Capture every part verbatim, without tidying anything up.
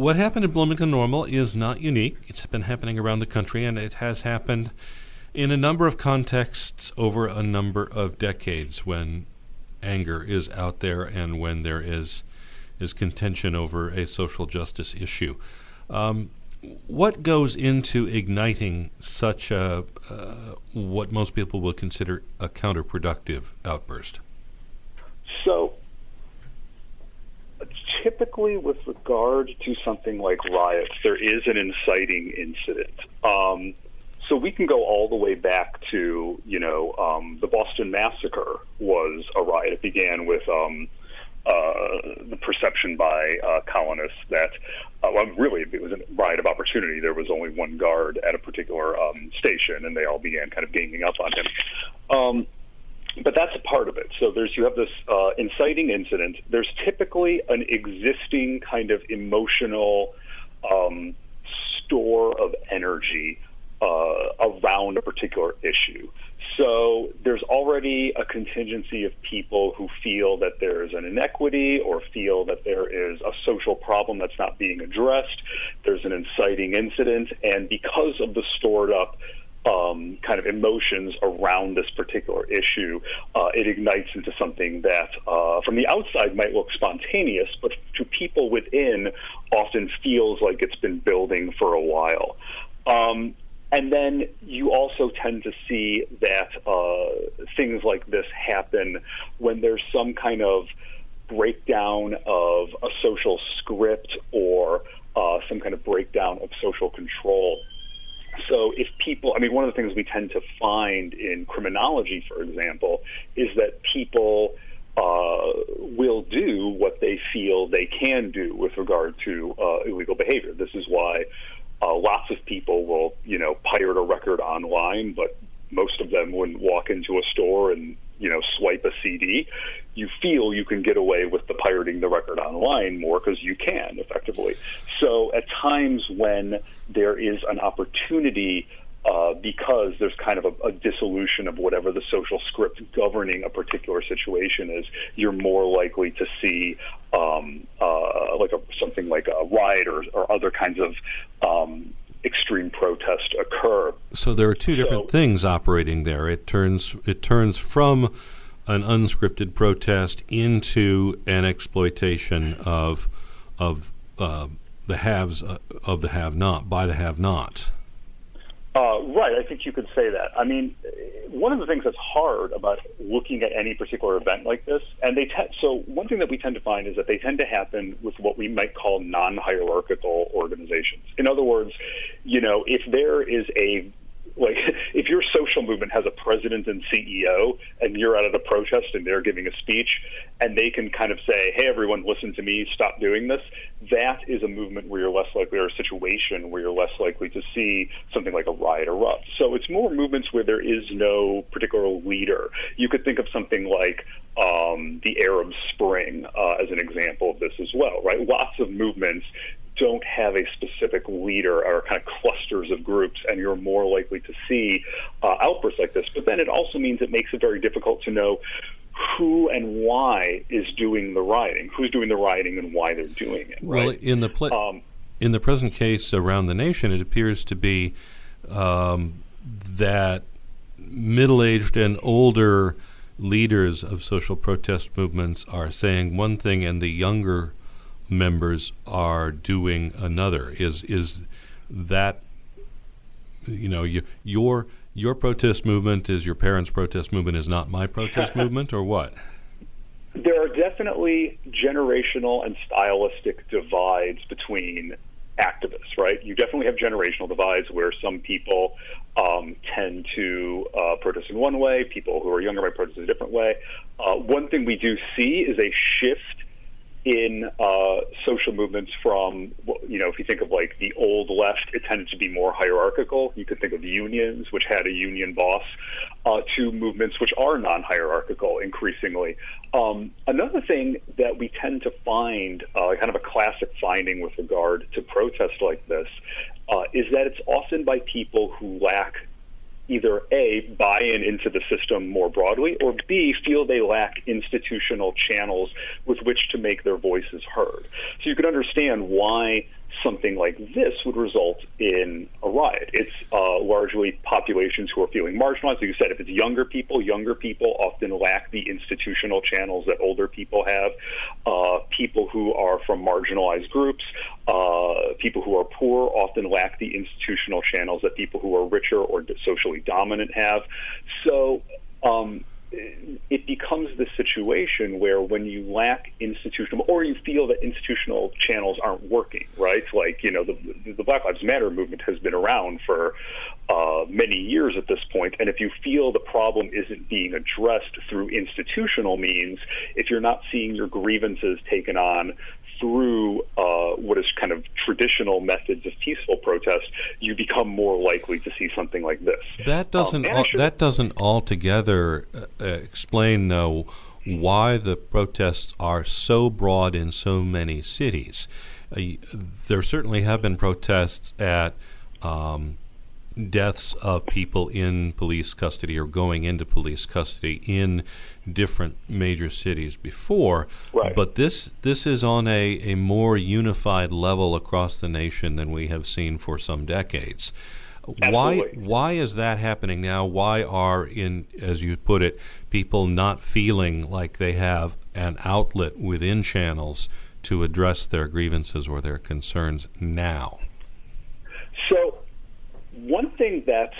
what happened in Bloomington Normal is not unique. It's been happening around the country, and it has happened in a number of contexts over a number of decades when anger is out there and when there is is contention over a social justice issue. Um, what goes into igniting such a uh, what most people will consider a counterproductive outburst? So, typically with regard to something like riots, there is an inciting incident. Um, so we can go all the way back to, you know, um, the Boston Massacre was a riot. It began with um, uh, the perception by uh, colonists that, uh, well, really, it was a riot of opportunity. There was only one guard at a particular um, station, and they all began kind of ganging up on him. Um, But that's a part of it. So there's you have this uh, inciting incident. There's typically an existing kind of emotional um, store of energy uh, around a particular issue. So there's already a contingency of people who feel that there is an inequity or feel that there is a social problem that's not being addressed. There's an inciting incident, and because of the stored up Um, kind of emotions around this particular issue, uh, it ignites into something that uh, from the outside might look spontaneous, but to people within often feels like it's been building for a while. Um, and then you also tend to see that uh, things like this happen when there's some kind of breakdown of a social script or uh, some kind of breakdown of social control. So if people, I mean, one of the things we tend to find in criminology, for example, is that people uh, will do what they feel they can do with regard to uh, illegal behavior. This is why uh, lots of people will, you know, pirate a record online, but most of them wouldn't walk into a store and, you know, swipe a C D. You feel you can get away with the pirating the record online more because you can, effectively. So at times when there is an opportunity, uh, because there's kind of a, a dissolution of whatever the social script governing a particular situation is, you're more likely to see um, uh, like a, something like a riot or, or other kinds of um, extreme protest occur. So there are two different so, things operating there. It turns it turns from an unscripted protest into an exploitation of of uh, the haves uh, of the have-not by the have-not. Uh, right, I think you could say that. I mean, one of the things that's hard about looking at any particular event like this, and they te- so one thing that we tend to find is that they tend to happen with what we might call non-hierarchical organizations. In other words, you know, if there is a like if your social movement has a president and C E O and you're out at a protest and they're giving a speech and they can kind of say, hey, everyone, listen to me, stop doing this, that is a movement where you're less likely, or a situation where you're less likely to see something like a riot erupt. So it's more movements where there is no particular leader. You could think of something like um, the Arab Spring uh, as an example of this as well, right? Lots of movements don't have a specific leader or kind of clusters of groups, and you're more likely to see uh, outbursts like this. But then it also means it makes it very difficult to know who and why is doing the rioting, who's doing the rioting and why they're doing it. Right? Well, in the pl- um, in the present case around the nation, it appears to be um, that middle-aged and older leaders of social protest movements are saying one thing and the younger members are doing another. Is is that, you know, you, your your protest movement is your parents' protest movement is not my protest movement, or what? There are definitely generational and stylistic divides between activists, right? You definitely have generational divides where some people um, tend to uh, protest in one way, people who are younger might protest in a different way. Uh, one thing we do see is a shift in uh, social movements from, you know, if you think of like the old left, it tended to be more hierarchical. You could think of unions, which had a union boss, uh, to movements which are non-hierarchical increasingly. Um, another thing that we tend to find, uh, kind of a classic finding with regard to protests like this, uh, is that it's often by people who lack either A, buy-in into the system more broadly, or B, feel they lack institutional channels with which to make their voices heard. So you can understand why something like this would result in a riot. It's uh, largely populations who are feeling marginalized. Like you said, if it's younger people, younger people often lack the institutional channels that older people have. Uh, people who are from marginalized groups, uh, people who are poor often lack the institutional channels that people who are richer or socially dominant have. So um, it becomes this situation where when you lack institutional, or you feel that institutional channels aren't working, right? Like, you know, the, the Black Lives Matter movement has been around for uh, many years at this point, and if you feel the problem isn't being addressed through institutional means, if you're not seeing your grievances taken on through uh, what is kind of traditional methods of peaceful protest, you become more likely to see something like this. That doesn't um, al- should, that doesn't altogether uh, explain, though, why the protests are so broad in so many cities. Uh, there certainly have been protests at um, deaths of people in police custody or going into police custody in different major cities before, right. but this this is on a, a more unified level across the nation than we have seen for some decades. Absolutely. Why why is that happening now? Why are, in as you put it, people not feeling like they have an outlet within channels to address their grievances or their concerns now? So one thing that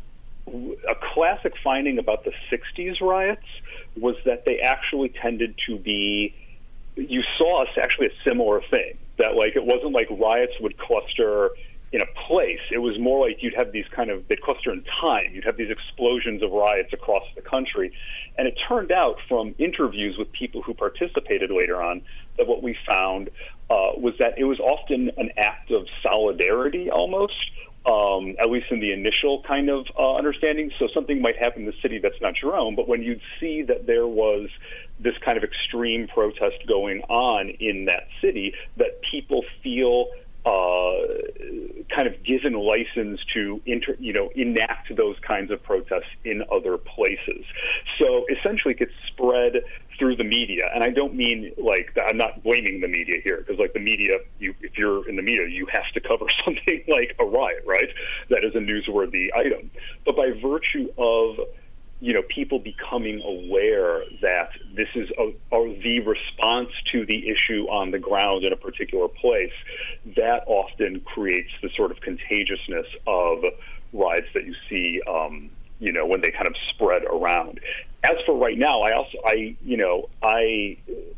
a classic finding about the sixties riots was that they actually tended to be, you saw actually a similar thing, that like it wasn't like riots would cluster in a place. It was more like you'd have these kind of, they'd cluster in time. You'd have these explosions of riots across the country. And it turned out from interviews with people who participated later on that what we found uh, was that it was often an act of solidarity almost, um, at least in the initial kind of uh, understanding. So something might happen in the city that's not your own, but when you'd see that there was this kind of extreme protest going on in that city, that people feel uh, kind of given license to inter, you know, enact those kinds of protests in other places. So essentially it gets spread through the media. And I don't mean like, I'm not blaming the media here, because like the media, you, if you're in the media, you have to cover something like a riot, right? That is a newsworthy item. But by virtue of, you know, people becoming aware that this is a, a, the response to the issue on the ground in a particular place, that often creates the sort of contagiousness of riots that you see, um, you know, when they kind of spread around. As for right now, I also, I, you know, I,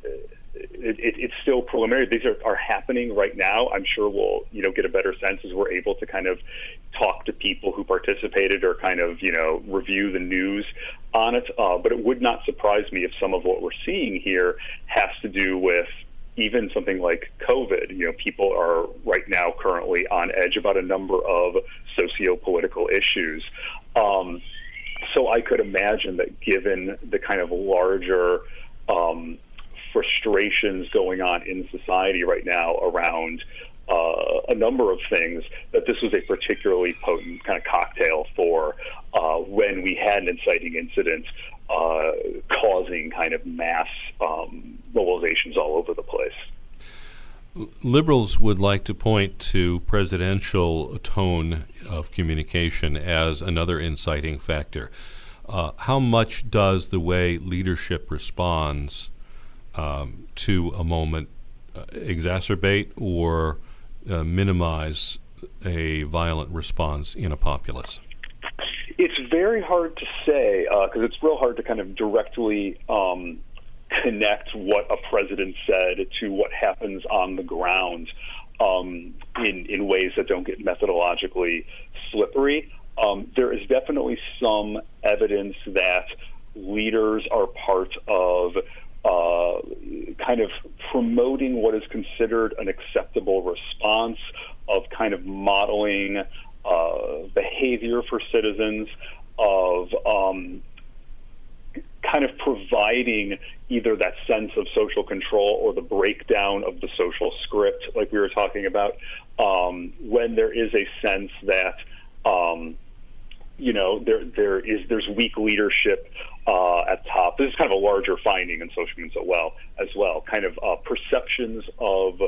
it, it, it's still preliminary. These are, are happening right now. I'm sure we'll, you know, get a better sense as we're able to kind of talk to people who participated or kind of, you know, review the news on it. Uh, but it would not surprise me if some of what we're seeing here has to do with even something like COVID. You know, people are right now currently on edge about a number of socio-political issues. Um, so I could imagine that given the kind of larger um, frustrations going on in society right now around uh, a number of things, that this was a particularly potent kind of cocktail for uh, when we had an inciting incident uh, causing kind of mass um, mobilizations all over the place. Liberals would like to point to presidential tone of communication as another inciting factor. Uh, how much does the way leadership responds um, to a moment uh, exacerbate or uh, minimize a violent response in a populace? It's very hard to say because uh, it's real hard to kind of directly um, connect what a president said to what happens on the ground um, in, in ways that don't get methodologically slippery. Um, there is definitely some evidence that leaders are part of uh, kind of promoting what is considered an acceptable response, of kind of modeling uh, behavior for citizens, of um, kind of providing either that sense of social control or the breakdown of the social script, like we were talking about, um, when there is a sense that, um, you know, there there is there's weak leadership uh, at top. This is kind of a larger finding in social media as well, as well. Kind of uh, perceptions of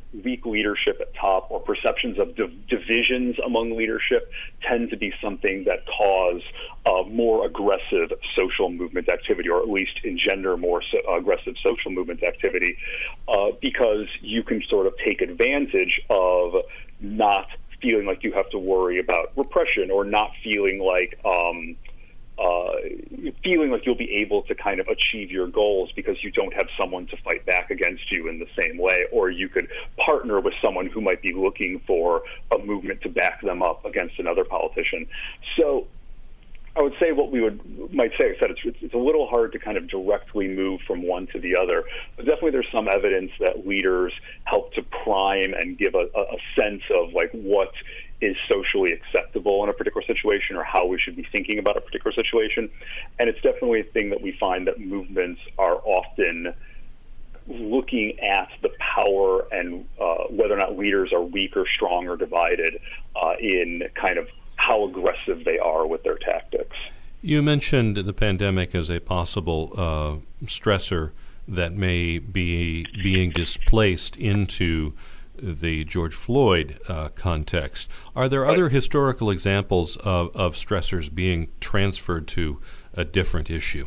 weak leadership at top or perceptions of div- divisions among leadership tend to be something that cause uh, more aggressive social movement activity, or at least engender more so, uh, aggressive social movement activity, uh, because you can sort of take advantage of not feeling like you have to worry about repression, or not feeling like um, uh, feeling like you'll be able to kind of achieve your goals because you don't have someone to fight back against you in the same way, or you could partner with someone who might be looking for a movement to back them up against another politician. So I would say what we would might say is that it's, it's a little hard to kind of directly move from one to the other, but definitely there's some evidence that leaders help to prime and give a, a sense of like what is socially acceptable in a particular situation, or how we should be thinking about a particular situation. And it's definitely a thing that we find that movements are often looking at the power and uh, whether or not leaders are weak or strong or divided uh, in kind of how aggressive they are with their tactics. You mentioned the pandemic as a possible uh, stressor that may be being displaced into the George Floyd uh, context. Are there Right. other historical examples of, of stressors being transferred to a different issue?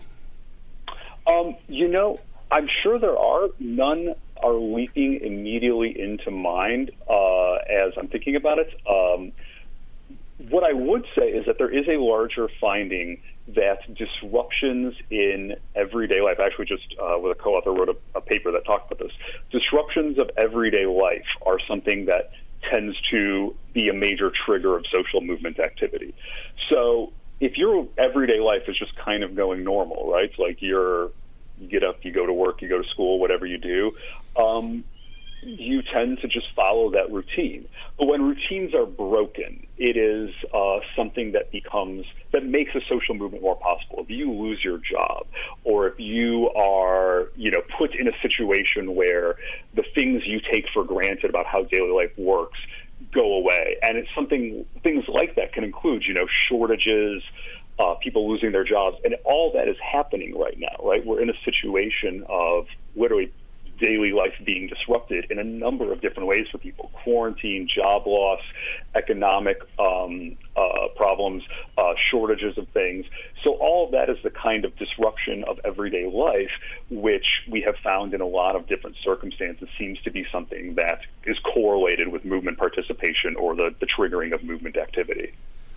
Um, you know, I'm sure there are. None are leaping immediately into mind uh, as I'm thinking about it. Um, what I would say is that there is a larger finding that disruptions in everyday life, actually just uh, with a co-author wrote a, a paper that talked about this, disruptions of everyday life are something that tends to be a major trigger of social movement activity. So if your everyday life is just kind of going normal, right? Like you're, you get up, you go to work, you go to school, whatever you do, um, you tend to just follow that routine. But when routines are broken, it is uh, something that becomes, that makes a social movement more possible. If you lose your job, or if you are, you know, put in a situation where the things you take for granted about how daily life works go away. And it's something, things like that can include, you know, shortages, uh, people losing their jobs, and all that is happening right now, right? We're in a situation of literally daily life being disrupted in a number of different ways for people: quarantine, job loss, economic um, uh, problems, uh, shortages of things. So all of that is the kind of disruption of everyday life, which we have found in a lot of different circumstances seems to be something that is correlated with movement participation or the, the triggering of movement activity.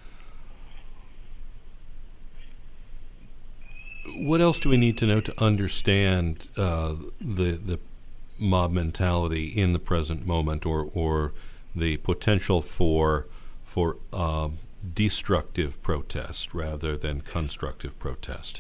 What else do we need to know to understand uh, the the mob mentality in the present moment, or or the potential for for um, destructive protest rather than constructive protest?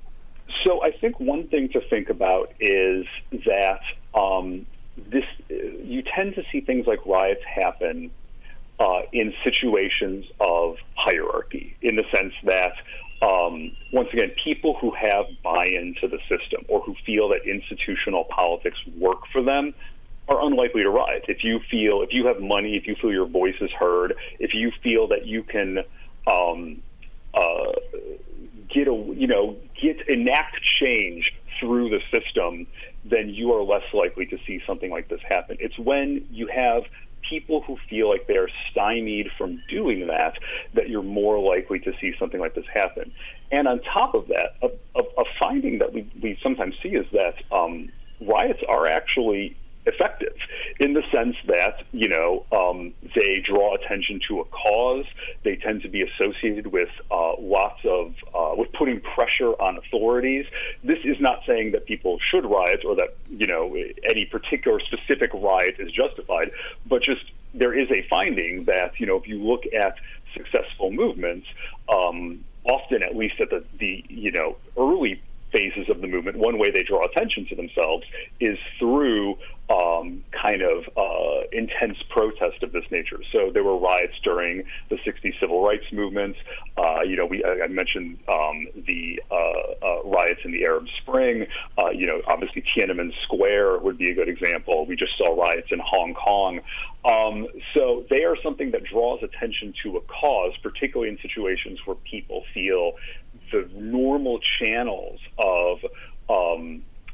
So I think one thing to think about is that um, this you tend to see things like riots happen uh, in situations of hierarchy, in the sense that Um, once again, people who have buy-in to the system, or who feel that institutional politics work for them, are unlikely to riot. If you feel, if you have money, if you feel your voice is heard, if you feel that you can um, uh, get a, you know, get enact change through the system, then you are less likely to see something like this happen. It's when you have people who feel like they're stymied from doing that, that you're more likely to see something like this happen. And on top of that, a, a, a finding that we, we sometimes see is that um, riots are actually effective, in the sense that, you know, um, they draw attention to a cause. They tend to be associated with uh, lots of, uh, with putting pressure on authorities. This is not saying that people should riot, or that, you know, any particular specific riot is justified, but just there is a finding that, you know, if you look at successful movements, um, often, at least at the, the, you know, early phases of the movement, one way they draw attention to themselves is through um, kind of uh, intense protest of this nature. So there were riots during the sixties civil rights movement. Uh, you know, we I mentioned um, the uh, uh, riots in the Arab Spring. Uh, you know, obviously Tiananmen Square would be a good example. We just saw riots in Hong Kong. Um, so they are something that draws attention to a cause, particularly in situations where people feel the normal channels of um,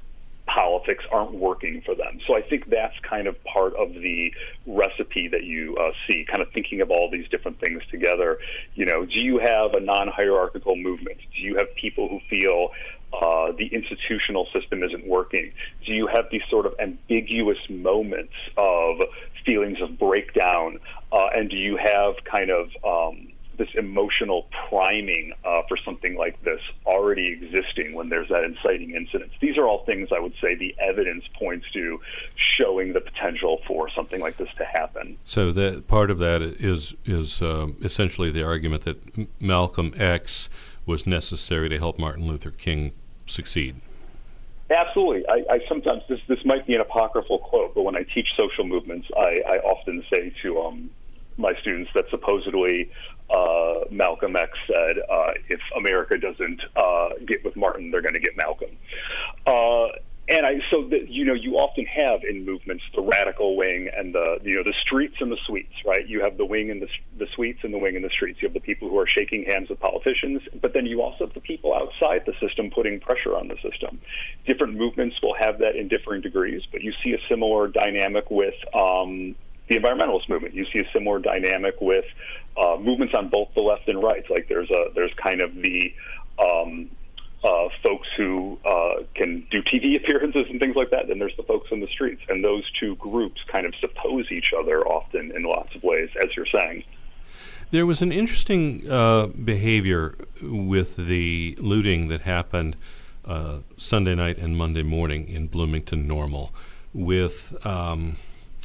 politics aren't working for them. So I think that's kind of part of the recipe that you uh, see, kind of thinking of all these different things together. You know, do you have a non-hierarchical movement? Do you have people who feel uh, the institutional system isn't working? Do you have these sort of ambiguous moments of feelings of breakdown? Uh, and do you have kind of um, this emotional priming uh, for something like this already existing when there's that inciting incident? These are all things I would say the evidence points to showing the potential for something like this to happen. So that part of that is is um, essentially the argument that M- Malcolm X was necessary to help Martin Luther King succeed. Absolutely. I, I sometimes, this this might be an apocryphal quote, but when I teach social movements, I, I often say to um, my students that supposedly uh, Malcolm X said, uh, if America doesn't uh, get with Martin, they're going to get Malcolm. Uh, and I, so that, you know, you often have in movements the radical wing and the, you know, the streets and the suites, right? You have the wing and the, the suites and the wing and the streets. You have the people who are shaking hands with politicians, but then you also have the people outside the system putting pressure on the system. Different movements will have that in differing degrees, but you see a similar dynamic with um, the environmentalist movement. You see a similar dynamic with uh, movements on both the left and right. Like there's a there's kind of the um, uh, folks who uh, can do T V appearances and things like that. Then there's the folks in the streets, and those two groups kind of suppose each other often in lots of ways, as you're saying. There was an interesting uh, behavior with the looting that happened uh, Sunday night and Monday morning in Bloomington Normal, with um,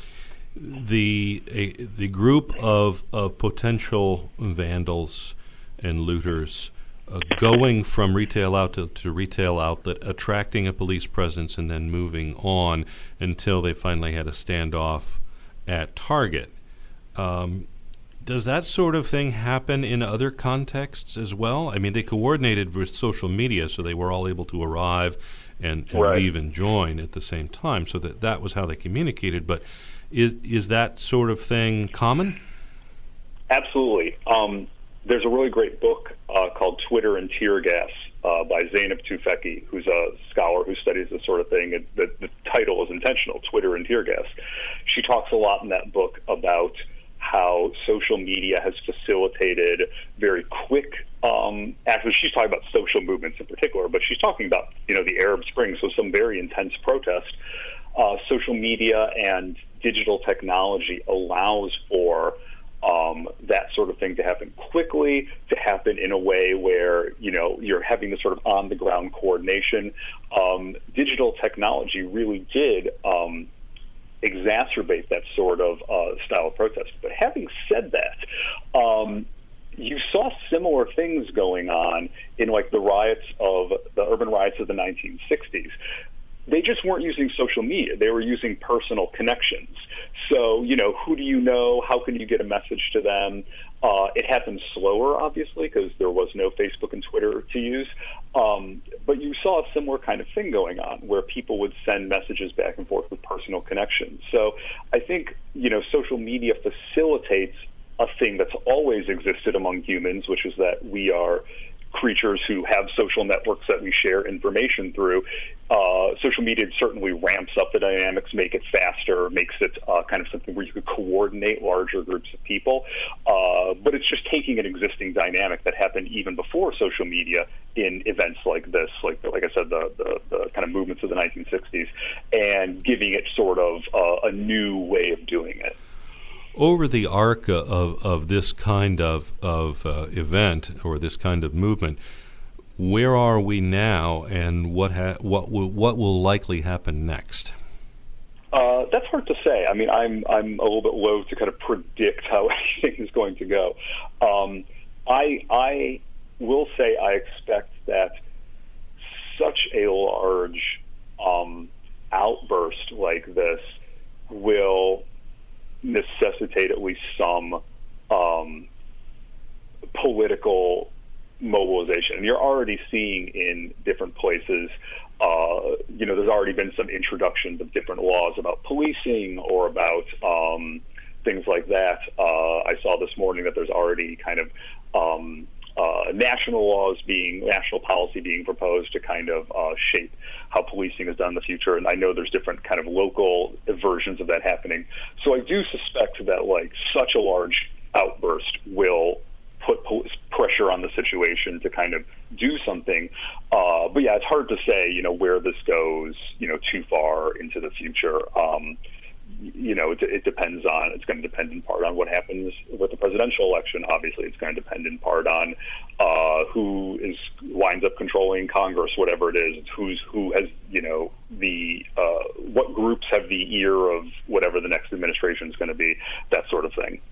the a, the group of of potential vandals and looters uh, going from retail outlet to retail outlet, attracting a police presence, and then moving on until they finally had a standoff at Target. Um, does that sort of thing happen in other contexts as well? I mean, they coordinated with social media, so they were all able to arrive and, and right. leave and join at the same time, so that that was how they communicated. But Is is that sort of thing common? Absolutely. Um, there's a really great book uh, called Twitter and Tear Gas uh, by Zeynep Tufekci, who's a scholar who studies this sort of thing. It, the, the title is intentional, Twitter and Tear Gas. She talks a lot in that book about how social media has facilitated very quick, um, actually she's talking about social movements in particular, but she's talking about, you know, the Arab Spring, so some very intense protest. Uh, social media and digital technology allows for um, that sort of thing to happen quickly, to happen in a way where, you know, you're having this sort of on-the-ground coordination. Um, digital technology really did um, exacerbate that sort of uh, style of protest. But having said that, um, you saw similar things going on in, like, the riots of the urban riots of the nineteen sixties. They just weren't using social media. They were using personal connections. So, you know, who do you know? How can you get a message to them? Uh, it happened slower, obviously, because there was no Facebook and Twitter to use. Um, but you saw a similar kind of thing going on where people would send messages back and forth with personal connections. So I think, you know, social media facilitates a thing that's always existed among humans, which is that we are creatures who have social networks that we share information through. Uh, social media certainly ramps up the dynamics, make it faster, makes it uh, kind of something where you could coordinate larger groups of people. Uh, but it's just taking an existing dynamic that happened even before social media in events like this, like like I said, the, the, the kind of movements of the nineteen sixties, and giving it sort of uh, a new way of doing it. Over the arc of, of this kind of, of uh, event or this kind of movement, where are we now, and what ha- what will what will likely happen next? Uh, that's hard to say. I mean, I'm I'm a little bit loath to kind of predict how anything is going to go. Um, I I will say I expect that such a large um, outburst like this will necessitate at least some um, political mobilization. And you're already seeing in different places, uh, you know, there's already been some introductions of different laws about policing or about um, things like that. Uh, I saw this morning that there's already kind of um, uh, national laws being, national policy being proposed to kind of uh, shape how policing is done in the future. And I know there's different kind of local versions of that happening. So I do suspect that like such a large outburst will put police pressure on the situation to kind of do something. Uh, but yeah, it's hard to say, you know, where this goes, you know, too far into the future. Um, you know, it, it depends on, it's going to depend in part on what happens with the presidential election. Obviously, it's going to depend in part on uh, who is winds up controlling Congress, whatever it is. It's who's who has, you know, the uh, what groups have the ear of whatever the next administration is going to be, that sort of thing.